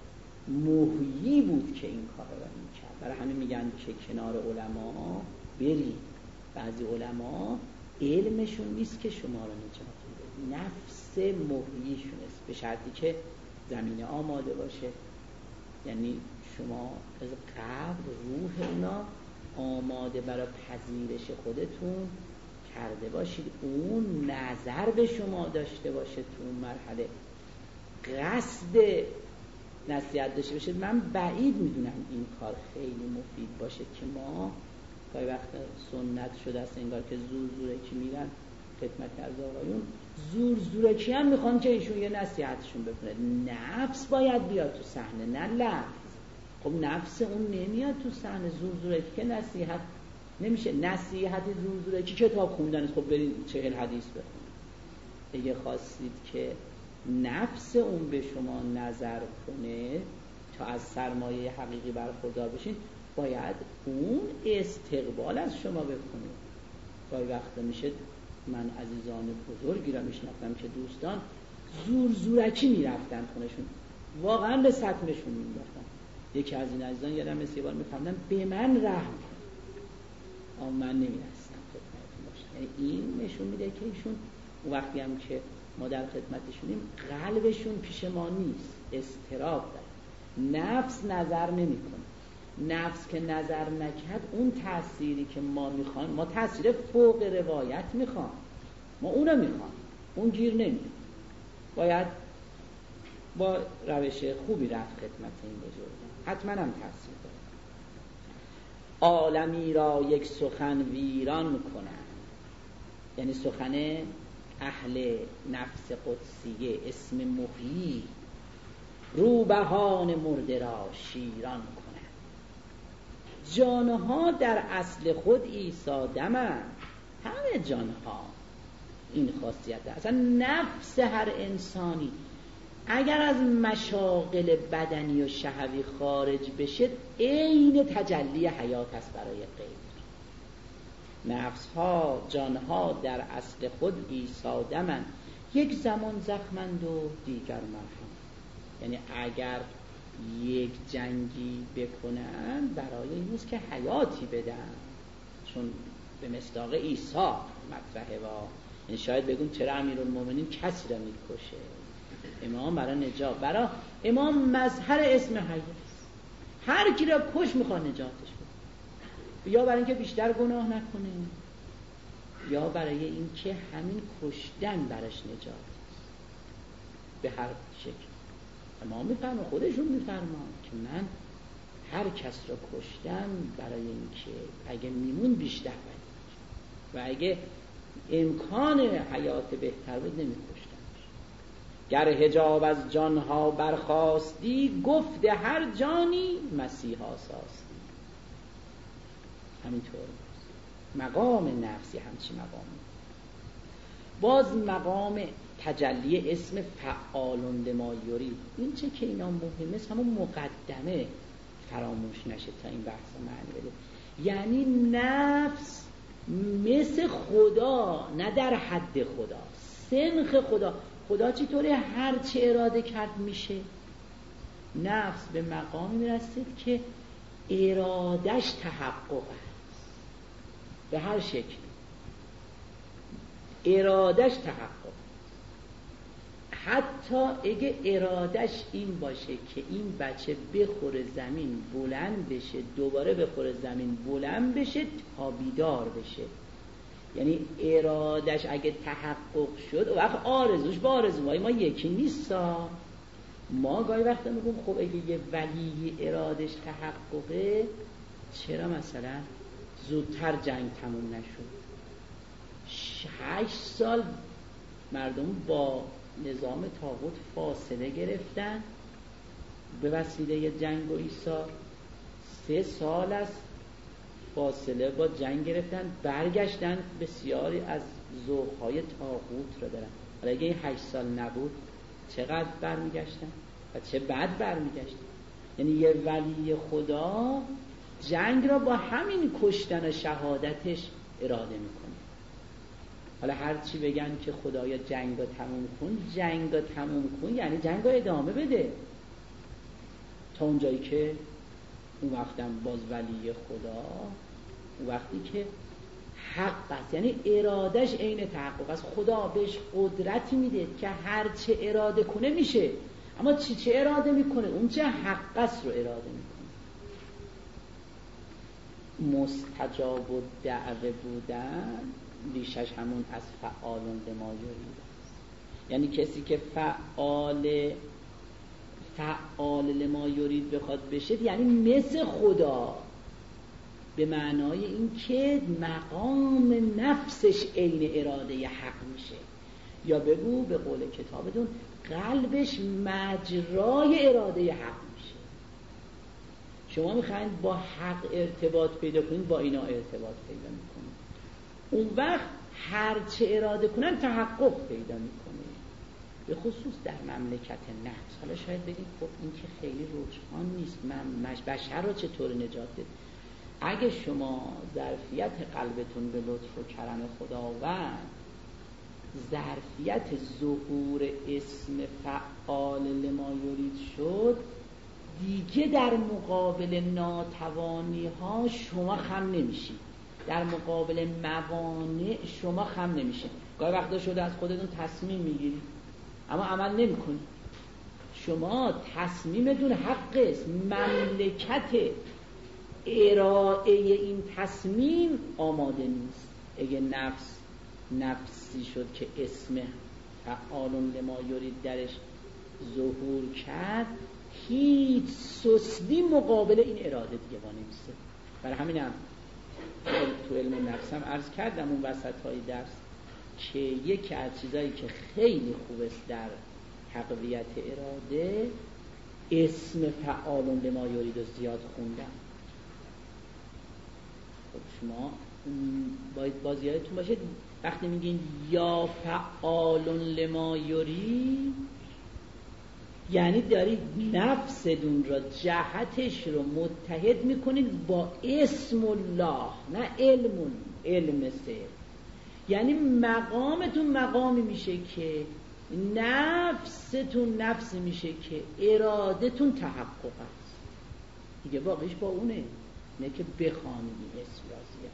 محیی بود که این کار را میکرد. برای همین میگن که کنار علما برید. بعضی علما علمشون نیست که شما را نجات بده، نفس محییشون است، به شرطی که زمینه آماده باشه. یعنی شما از قبل روح اونا آماده برای پذیرش خودتون کرده باشید، اون نظر به شما داشته باشه، تو اون مرحله قصد نصیحت داشته باشید. من بعید میدونم این کار خیلی مفید باشه که ما گاهی وقت سنت شده است انگار که زور زورکی میرن خدمت از آقایون، زور زورکی هم میخوان که ایشون یه نصیحتشون بکنه. نفس باید بیاد تو صحنه، نه لفظ. خب نفس اون نمیاد تو صحنه، زور زورکی که نصیحت نمیشه. نصیحت زور زورکی کتاب خوندن است. خب برید چهل حدیث بخونید. اگه خواستید که نفس اون به شما نظر کنه تا از سرمایه حقیقی برخوردار بشین، باید اون استقبال از شما بکنه. گاهی وقت میشه من عزیزان بزرگی را میشناختم که دوستان زور زورکی میرفتن خونشون، واقعا به سطمشون میرفتن. یکی از این عزیزان یادم مثل یه بار میفهمدن به من رحم کن، اما من نمیرستم خدمتتون باشم. یعنی این نشون میده که ایشون اون وقتی هم که ما در خدمتشونیم قلبشون پیش ما نیست، اضطراب داره، نفس نظر نمیکنه. نفس که نظر نکرد اون تأثیری که ما میخوایم، ما تأثیر فوق روایت میخوایم، ما اونو میخوایم، اون گیر نمیده. باید با روش خوبی رفت خدمت این بزرگان، حتما هم تأثیر داره. عالمی را یک سخن ویران کنن، یعنی سخن اهل نفس قدسیه، اسم محیی، روبهان مرده را شیران کنن. جانها در اصل خود عیسی دمن، همه جانها این خاصیت هست. اصلا نفس هر انسانی اگر از مشاغل بدنی و شهوی خارج بشه عین تجلی حیات است برای غیر. نفس ها جانها در اصل خود عیسی دمن، یک زمان زخمند و دیگر مرهم. یعنی اگر یک جنگی بکنن برای این نیست که حیاتی بدن، چون به مصداق عیسی مطرحه. و یعنی شاید بگون چرا امیرالمومنین کسی را میکشه؟ امام برای نجات، برای امام مظهر اسم حی است. هر کی را کش میخواد نجاتش بده، یا برای اینکه بیشتر گناه نکنه، یا برای اینکه همین کشتن براش نجات است. به هر شکل امام میفرما، خودشون میفرما که من هر کس را کشتم برای اینکه اگه میمون بیشتر باید و اگه امکان حیات بهتر بود نمیکشتم. گر حجاب از جانها برخاستی، گفت هر جانی مسیحا ساستی. همینطور مقام نفسی همچی مقامی. باز مقام تجلی اسم فعالون لما یرید، این چه که اینا مهمه است، همون مقدمه فراموش نشه تا این بحث معنی بده. یعنی نفس مثل خدا، نه در حد خدا، سنخ خدا. خدا چطوری هر چه اراده کرد میشه؟ نفس به مقامی میرسید که ارادش تحقق است، به هر شکل ارادش تحقق. حتی اگه ارادش این باشه که این بچه بخوره زمین بلند بشه، دوباره بخوره زمین بلند بشه تا بیدار بشه، یعنی ارادش اگه تحقق شد، وقت آرزوش با آرزوهای ما یکی نیست. ما گاهی وقت میگم خب اگه یه ولی ارادش تحققه، چرا مثلا زودتر جنگ تموم نشد؟ هشت سال مردم با نظام طاغوت فاصله گرفتن به وسیله جنگ و ایثار. سه سال از فاصله با جنگ گرفتن، برگشتن، بسیاری از ذوق‌های طاغوت را دارن. حالا اگه این هشت سال نبود چقدر برمیگشتن و چه بد برمیگشتن. یعنی یه ولی خدا جنگ را با همین کشتن و شهادتش اراده میکنه. حالا هر چی بگن که خدایا جنگ را تموم کن، جنگ را تموم کن یعنی جنگ را ادامه بده. تا اونجایی که اون وقتم باز ولی خدا اون وقتی که حق است، یعنی ارادش عین تحقق است. خدا بهش قدرتی میده که هر چه اراده کنه میشه، اما چی چه اراده میکنه؟ اون چه حق است رو اراده میکنه. مستجاب و دعوه بودن ریشش همون از فعالون لما یرید است، یعنی کسی که فعال فعال لما یرید بخواد بشه، یعنی مثل خدا، به معنای این که مقام نفسش عین اراده حق میشه، یا بگو به قول کتابتون قلبش مجرای اراده حق میشه. شما میخواید با حق ارتباط پیدا کنید، با اینا ارتباط پیدا میکنید، اون وقت هر چه اراده کنن تحقق پیدا میکنه، به خصوص در مملکت نفس. حالا شاید بگید خب این که خیلی رجحان نیست، من بشر رو چطور نجات ده؟ اگه شما ظرفیت قلبتون به لطف و کرم خداوند ظرفیت ظهور اسم فعال لما یرید شد، دیگه در مقابل ناتوانی ها شما خم نمیشید، در مقابل موانع شما خم نمیشید. گاهی وقتا شده از خودتون تصمیم میگیرید اما عمل نمی کنید. شما تصمیمتون حق است، مملکت ارائه این تصمیم آماده نیست. اگه نفس نفسی شد که اسم فعالون لما یرید درش ظهور کرد، هیچ سستی مقابل این اراده دیگه وانه میسته. برای همینم تو علم نفس هم عرض کردم اون وسط های درس که یکی از چیزایی که خیلی خوب است در تقویت اراده، اسم فعالون لما یرید رو زیاد خوندم. خب شما باید باز یادتون باشه وقتی میگین یا فعالون لما یرید، یعنی دارید نفستون را، جهتش رو متحد میکنید با اسم الله، نه علم علم سر. یعنی مقامتون مقامی میشه که نفستون نفسی میشه که ارادتون تحقق است دیگه. واقعیش با اونه، نه که بخوانید اسم رازیه.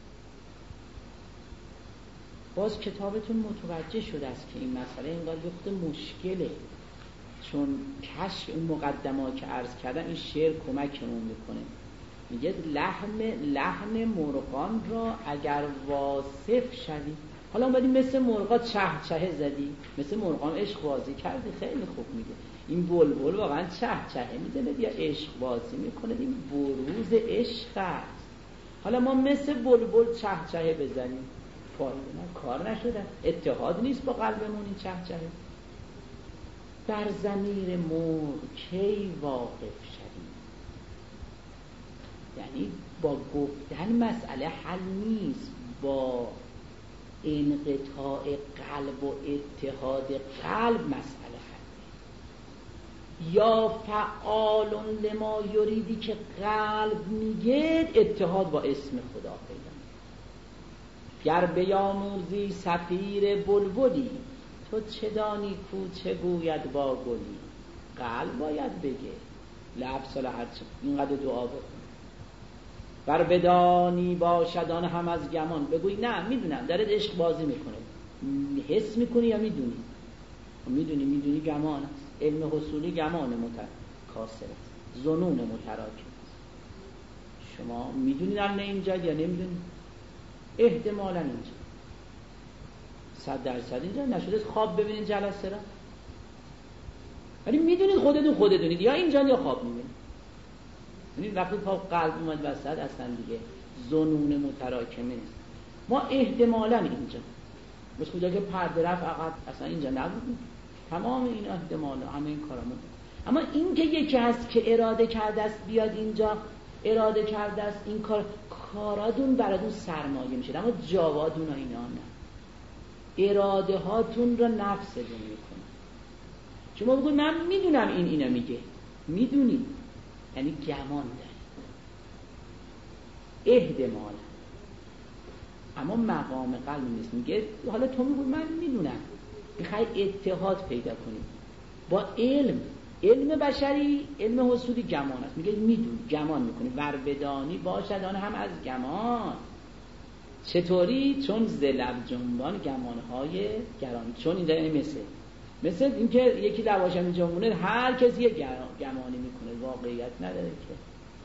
باز کتابتون متوجه شده است که این مسئله اینقدر وقت مشکله، چون کشف این مقدمات که عرض کردم این شعر کمکمون میکنه. میگه لحن لحن مرغان را اگر واصف شدی، حالا اومدی مثل مرغا چه چه زدی، مثل مرغان عشق بازی کردی، خیلی خوب میگه. این بلبل واقعا چه چه میزنه یا عشق بازی میکنه، این بروز عشق است. حالا ما مثل بلبل چه چه بزنیم، فایده نه، کار نشده، اتحاد نیست با قلبمون این چه چه. در ضمیر مرغ کی واقف شدی، یعنی با گفتن مسئله حل نیست، با انقطاع قلب و اتحاد قلب مسئله حل. یا فعالون لما یریدی که قلب میگه اتحاد با اسم خدا پیدا. گر بیاموزی صفیر بلبلی، تو چه دانی کو چه گوید با گلی. قلب باید بگه، لب سال هرچه اینقدر دعا بکن. بر بدانی باشد آن هم از گمان، بگوی نه میدونم داره عشق بازی میکنه. حس میکنی یا میدونی؟ میدونی میدونی گمان است. علم حصولی گمان متکاسر است، ظنون متراکم است. شما میدونید الان اینجا یا نمیدونید؟ احتمالاً اینجا صد درصد اینجا نشده خواب ببینید جلسه را، ولی میدونید خودتون خودتونید یا اینجا یا خواب میبینید. یعنی وقتی پا قلب اومد وسط اصلا دیگه ظنون متراکمه نیست. ما احتمالاً اینجا بس کجا که پرده رفت عقب اصلا اینجا نبودیم. تمام این احتمالا همه این کارامون، اما این که یکی هست که اراده کرده است بیاد اینجا، اراده کرده است این کار، کاراتون براتون سرمایه میشه، اما جوادون و اینا نه. اراده هاتون رو نفستون میکنه. شما بگوید من میدونم این اینا میگه، میدونی یعنی گمان داری احتمالا، اما مقام قلب نیست. میگه حالا تو میگوید من میدونم، میخوای اتحاد پیدا کنی با علم، علم بشری علم حصولی گمان است، میگه میدونی گمان میکنی، ور بدانی باشد آن هم از گمان. چطوری؟ چون ز لب جنبان گمانهای گران. چون اینجا یعنی مثل مثل اینکه یکی لباش میجنبونه هر کسی یه گمانی میکنه، واقعیت نداره که.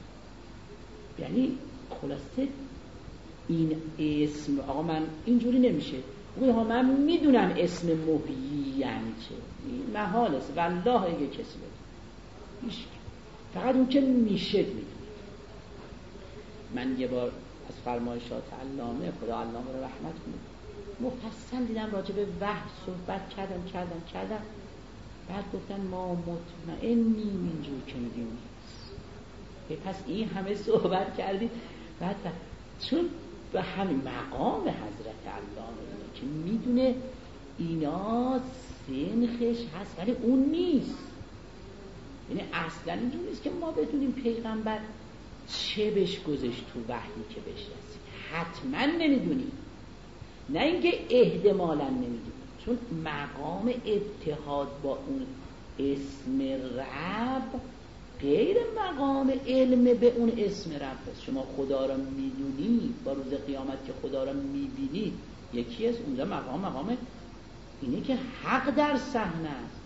یعنی خلاصه این اسم آقا من اینجوری نمیشه. اون ها من میدونم اسم محیی یعنی چه، این محال است والله اگه کسی بده میشه، فقط اون که میشه میدونه. من یه بار از فرمایشات علامه خدا علامه رو رحمت کنه مفصل دیدم راجع به وحی صحبت کردم کردم کردم بعد گفتن ما مطمئنیم اینجور که میدونیم. پس این همه صحبت کردیم بعد چون به همین مقام حضرت علامه که میدونه اینا سنخش هست ولی اون نیست. یعنی اصلا اینجور نیست که ما بدونیم پیغمبر چه بهش گذاشت تو وحی که بهش رسید، حتما نمیدونیم، نه اینکه احتمالا نمیدونیم، چون مقام اتحاد با اون اسم رب غیر مقام علم به اون اسم رب است. شما خدا را میدونی با روز قیامت که خدا را میبینی یکی است، اونجا مقام مقام اینه که حق در صحنه است.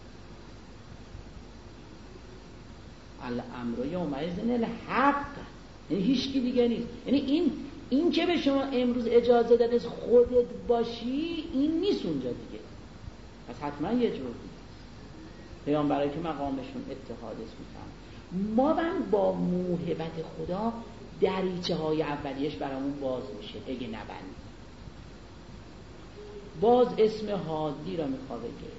الامر یومئذ الحق، یعنی هیچ کی دیگه نیست. یعنی این این که به شما امروز اجازه داده خودت باشی این نیست اونجا دیگه، پس حتما یه جور دیگه پیامبرایی که مقامشون اتحاد است میفهم. ما هم با موهبت خدا دریچه های اولیش برامون باز میشه اگه نبندیم. باز اسم هادی را میخواد بگه.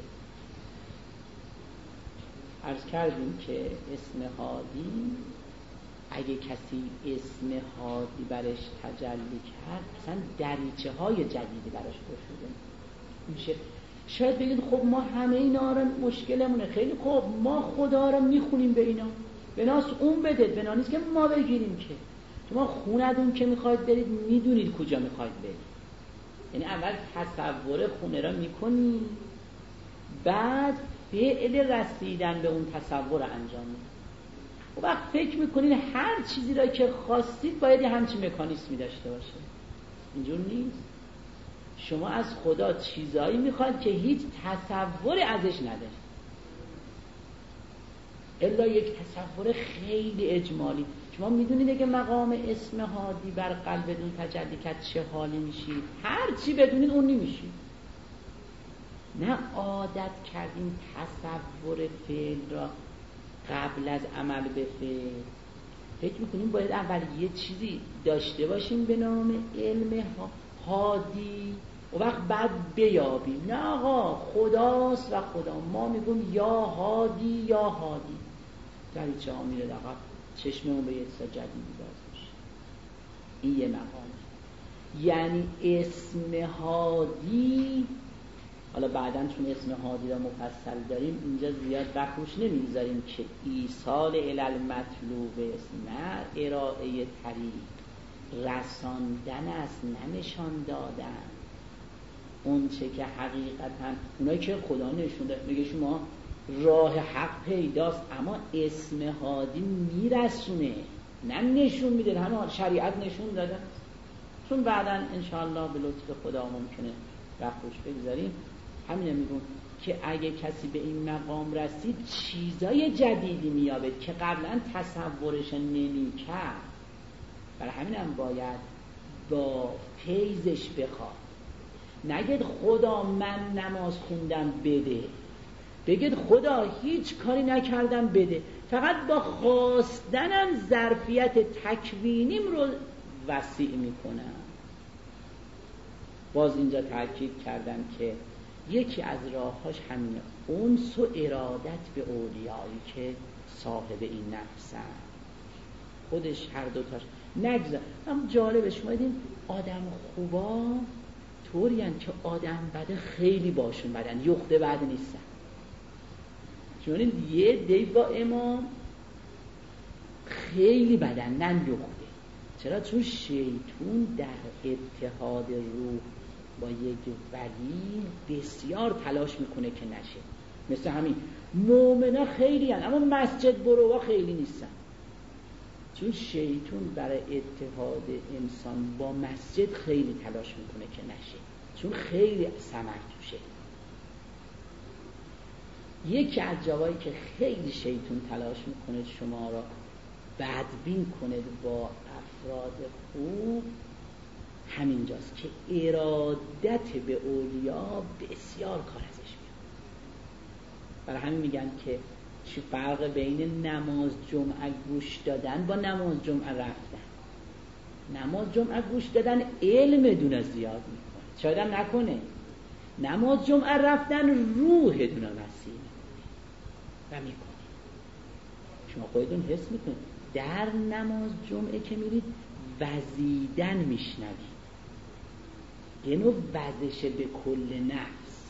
عرض کردیم که اسم هادی اگه کسی اسم هادی برش تجلی کرد اصلا دریچه های جدیدی براش گشوده میشه. شاید بگید خب ما همه اینا را مشکلمونه، خیلی خب ما خدا را میخونیم به اینا، به ناس اون بده، به ناس نیست که ما بگیریم که شما خوندون که میخواید برید میدونید کجا میخواید برید. یعنی اول تصور خونه را میکنی بعد فعل رسیدن به اون تصور را انجام میدید. و وقت فکر میکنید هر چیزی را که خواستید باید همچین مکانیزمی داشته باشه. اینجور نیست. شما از خدا چیزایی میخواید که هیچ تصور ازش ندارید الا یک تصور خیلی اجمالی. شما میدونید که مقام اسم هادی بر قلبتون تجلی کرد چه حالی میشید؟ هر چی بدونید اون نمیشید. نه عادت کردیم تصور فعل را قبل از عمل به فعل. فکر میکنیم باید اول یه چیزی داشته باشیم به نام علم هادی و وقت بعد بیابیم. نه آقا خداست و خدا. ما میگیم یا هادی یا هادی، دریچه ها میره دقیق چشممون به یه چیز جدیدی باز میشه. این یه مقام. یعنی اسم هادی، حالا بعداً چون اسم هادی را مفصل داریم اینجا زیاد وقت روش نمیگذاریم که ایصال الی المطلوب است، نه ارائه طریق، رساندن است نه نشان دادن. اون چه که حقیقتاً اونایی که خدا نشونده میگه شما راه حق پیداست، اما اسم هادی میرسونه نه نشون میده. همه شریعت نشون داده، چون بعداً انشاءالله به لطف خدا ممکنه وقت روش بگذاریم. همین میگم که اگه کسی به این مقام رسید چیزای جدیدی میابه که قبلا تصورش نمیکرد. برای همینم باید با فیضش بخواد. نگید خدا من نماز خوندم بده، بگید خدا هیچ کاری نکردم بده، فقط با خواستنم ظرفیت تکوینیم رو وسیع میکنم. باز اینجا تاکید کردم که یکی از راهاش همینه، انس و ارادت به اولیایی که صاحب این نفسن. خودش هر دوتاش نگذار. اما جالبه شما دیدین آدم خوبا طوری هن که آدم بده خیلی باشون بدن، یخته بد نیستن. چون یه دی با امام خیلی بدن نه یخته. چرا؟ چون شیطون در اتحاد روح با یک ولی بسیار تلاش میکنه که نشه. مثل همین مؤمنا خیلی هن، اما مسجد بروا خیلی نیستن، چون شیطان برای اتحاد انسان با مسجد خیلی تلاش میکنه که نشه، چون خیلی ثمر توشه. یکی از جاهایی که خیلی شیطان تلاش میکنه شما را بدبین کنه با افراد خوب همینجاست که ارادت به اولیا بسیار کار ازش میاد. برای همین میگن که چه فرق بین نماز جمعه گوش دادن با نماز جمعه رفتن. نماز جمعه گوش دادن علم دونه زیاد میکنه، شاید هم نکنه. نماز جمعه رفتن روح دونه وسیع و میکنه. شما خودتون حس میکنید در نماز جمعه که میرید وزیدن میشنوید، یه نوع وزش به کل نفس.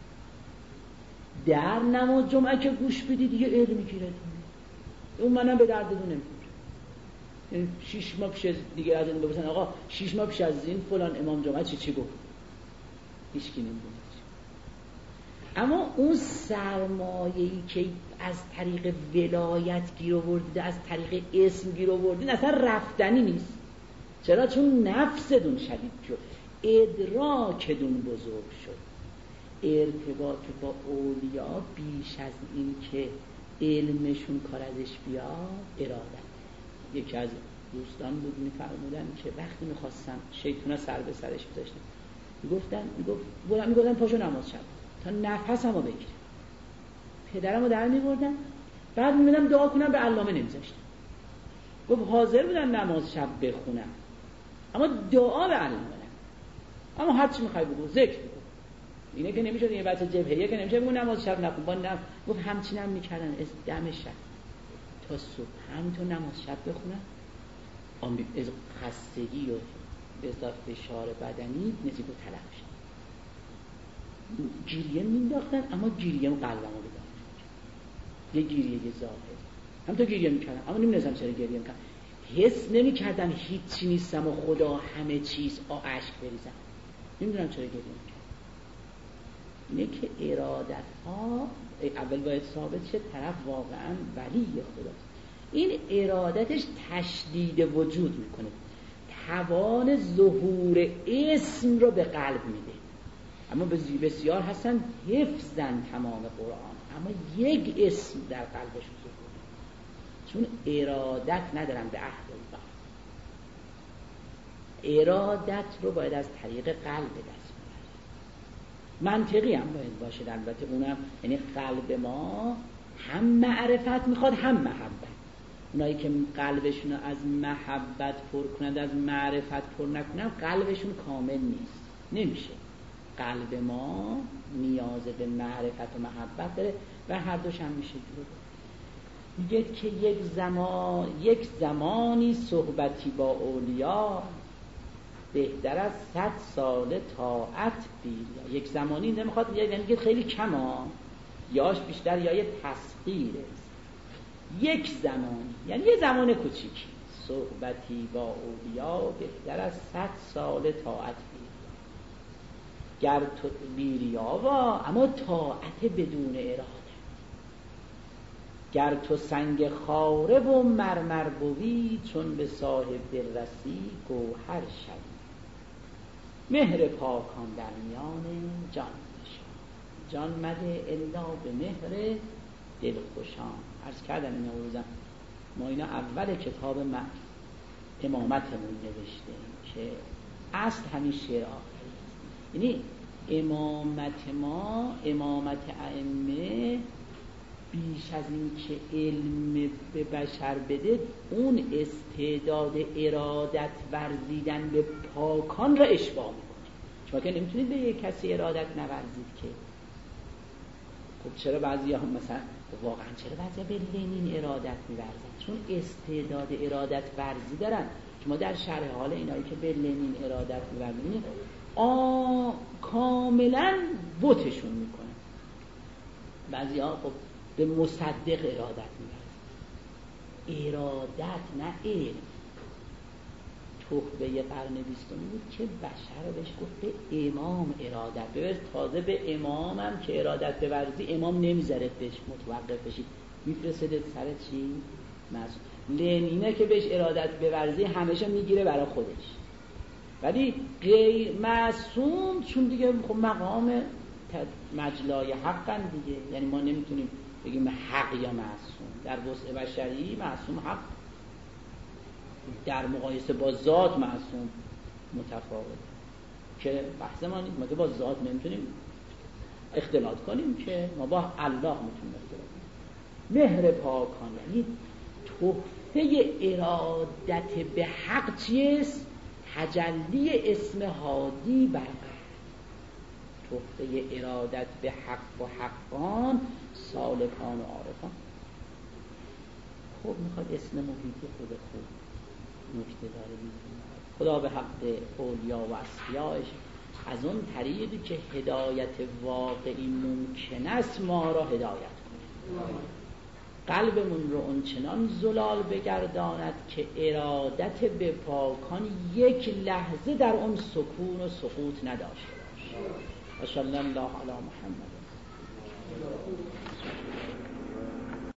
در نماز جمعه که گوش بدید یه علم میگیرد، اون منم به دردتون نمیخوره. یعنی شیش ماه پیش از دیگه از این بپرسن آقا شیش ماه پیش از این فلان امام جمعه چی چی گفت، هیچ کی نمیدونه. اما اون سرمایه‌ای که از طریق ولایت گیر آوردید، از طریق اسم گیر آوردید، اصلا رفتنی نیست. چرا؟ چون نفستون شدید شد، ادراکتون بزرگ شد. ارتباط با اولیا بیش از این که علمشون کار ازش بیاد ارادت. یکی از دوستان بود میفرمودن که وقتی میخواستم شیطونا سر به سرش بذاشتن میگفتن میگفت بولم میگفتن پاشو نماز شب تا نفسمو بگیرم. پدرمو در میبردن، بعد میمدم دعا کنم، به علامه نمیذاشتن. گفت حاضر بودم نماز شب بخونم اما دعا به علامه نه. اما هر چی میخوای بگو، ذکر بگو. اینه که نمیشد یه بچه جبهه‌ایه که نمیشه بگو نماز شب نخون. با نم... گفت همچینم میکردن از دم شب تا صبح همینطور نماز شب بخونن. از خستگی و به اضافه فشار بدنی نزدیک به تلف شد. گریه مینداختن اما گریه قلبمو بدن، یه گریه ظاهر. هم تو گریه میکردن اما نمیدونستم چرا گریه میکردن. حس نمیکردم هیچی نیستم و خدا همه چیز آ اشک بریزم. نمیدونم چرا گریه میکردم. اینه که ارادت ها اول باید ثابت شه طرف واقعا ولی خداست. این ارادتش تشدید وجود میکنه، توان ظهور اسم رو به قلب میده. اما بسیار هستن حفظن تمام قرآن اما یک اسم در قلبش ظهور، چون ارادت ندارن به عهد الله. ارادت رو باید از طریق قلب دست ببرن. منطقی هم باید باشه البته، اونم یعنی قلب ما هم معرفت میخواد هم محبت. اونایی که قلبشون از محبت پر کنند از معرفت پر نکنند قلبشون کامل نیست، نمیشه. قلب ما نیاز به معرفت و محبت داره و هر دوش هم میشه جور. میگه که یک زمان یک زمانی صحبتی با اولیا بهتر از صد سال طاعت بیر. یک زمانی نمیخواد یعنی خیلی کما یاش بیشتر یا یه تسخیره. یک زمانی یعنی یه زمان کوچیکی صحبتی با اولیا بهتر از صد سال طاعت بیر. گر تو بیریاوا اما طاعت بدون اراده. گر تو سنگ خاره و مرمر بوی چون به صاحب دل رسی گوهر شوی. مهر پاکان در میان جان نشان، جان مده الا به مهر دل خوشان. عرض کردم اینا روزم ما اینا اول کتاب امامتمون نوشته که اصل همین شعر آخری است. یعنی امامت ما امامت ائمه بیش از این که علم به بشر بده اون استعداد ارادت ورزیدن به پاکان را اشباع میکنه. شما که نمیتونید به یک کسی ارادت نورزید که. خب چرا بعضی ها مثلا واقعا چرا بعضی ها به لنین ارادت میورزن؟ چون استعداد ارادت ورزی دارن. شما در شرح حال اینایی که به لنین ارادت میورزن آ کاملا بتشون میکنن. بعضی ها خب به مصدق ارادت میورزن. ارادت نه علم. تحفه قرن بیستم بود که بشر بهش گفت به امام ارادت ببرز. تازه به امامم که ارادت بورزی امام نمیذاره بهش متوقف بشید، میفرستده سر چی؟ معصوم. لنینه که بهش ارادت بورزی همیشه میگیره برای خودش، ولی غیر معصوم چون دیگه خب مقام مجلای حقن دیگه، یعنی ما نمیتونیم بگیم حق یا معصوم. در وسع بشری معصوم حق، در مقایسه با ذات معصوم متفاوت، که بحث ما نیست. ما که با ذات نمیتونیم اختلاط کنیم، که ما با الله میتونیم اختلاط کنیم. مهر پاکان یعنی تحفه ارادت به حق چیست؟ تجلی اسم هادی بر تحفه ارادت به حق و حقان سالکان و عارفان. خب میخواد اسم محیط خود خود نکته داره میزونه. خدا به حق اولیا و اصفیاش از اون طریقی که هدایت واقعی ممکن است ما را هدایت کنه، قلبمون رو اونچنان زلال بگرداند که ارادت به پاکان یک لحظه در اون سکون و سقوط نداشته باشه. و صلی الله علی محمد.